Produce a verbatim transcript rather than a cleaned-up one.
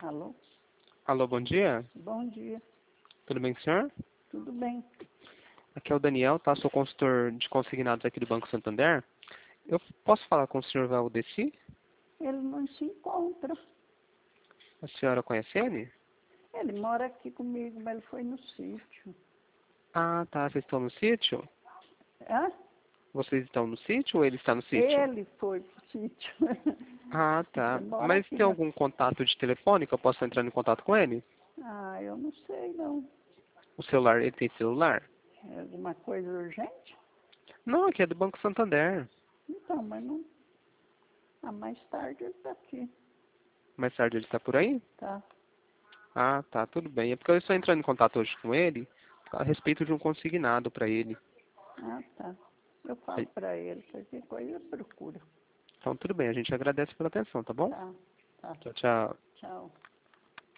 Alô? Alô, bom dia. Bom dia. Tudo bem com o senhor? Tudo bem? Aqui é o Daniel, tá? Sou consultor de consignados aqui do Banco Santander. Eu posso falar com o senhor Valdeci? Ele não se encontra. A senhora conhece ele? Ele mora aqui comigo, mas ele foi no sítio. Ah, tá. Vocês estão no sítio? Hã? Vocês estão no sítio ou ele está no sítio? Ele foi pro sítio. Ah, tá. Ele mora Mas aqui tem na... algum contato de telefone que eu possa entrar em contato com ele? Ah, eu não sei, não. O celular, ele tem celular? É alguma coisa urgente? Não, aqui é do Banco Santander. Então, mas não... Ah, mais tarde ele tá aqui. Mais tarde ele está por aí? Tá? Ah, tá. Tudo bem. É porque eu estou entrando em contato hoje com ele a respeito de um consignado para ele. Ah, tá. Eu falo pra ele, qualquer coisa procura. Então, tudo bem. A gente agradece pela atenção, tá bom? Tá, tá. Tchau, tchau. Tchau.